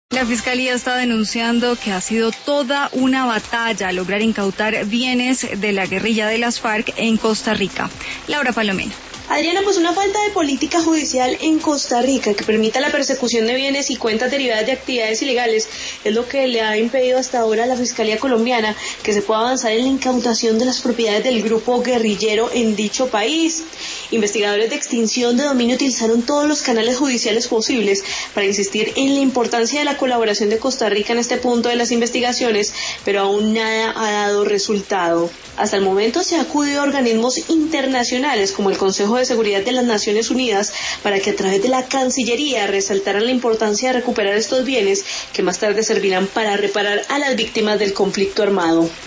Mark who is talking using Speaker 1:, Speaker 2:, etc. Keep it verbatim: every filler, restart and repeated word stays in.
Speaker 1: La Fiscalía está denunciando que ha sido toda una batalla lograr incautar bienes de la guerrilla de las FARC en Costa Rica. Laura Palomino.
Speaker 2: Adriana, pues una falta de política judicial en Costa Rica que permita la persecución de bienes y cuentas derivadas de actividades ilegales es lo que le ha impedido hasta ahora a la Fiscalía colombiana que se pueda avanzar en la incautación de las propiedades del grupo guerrillero en dicho país. Investigadores de extinción de dominio utilizaron todos los canales judiciales posibles para insistir en la importancia de la colaboración de Costa Rica en este punto de las investigaciones, pero aún nada ha dado resultado. Hasta el momento se ha acudido a organismos internacionales como el Consejo de Seguridad de las Naciones Unidas para que a través de la Cancillería resaltaran la importancia de recuperar estos bienes que más tarde servirán para reparar a las víctimas del conflicto armado.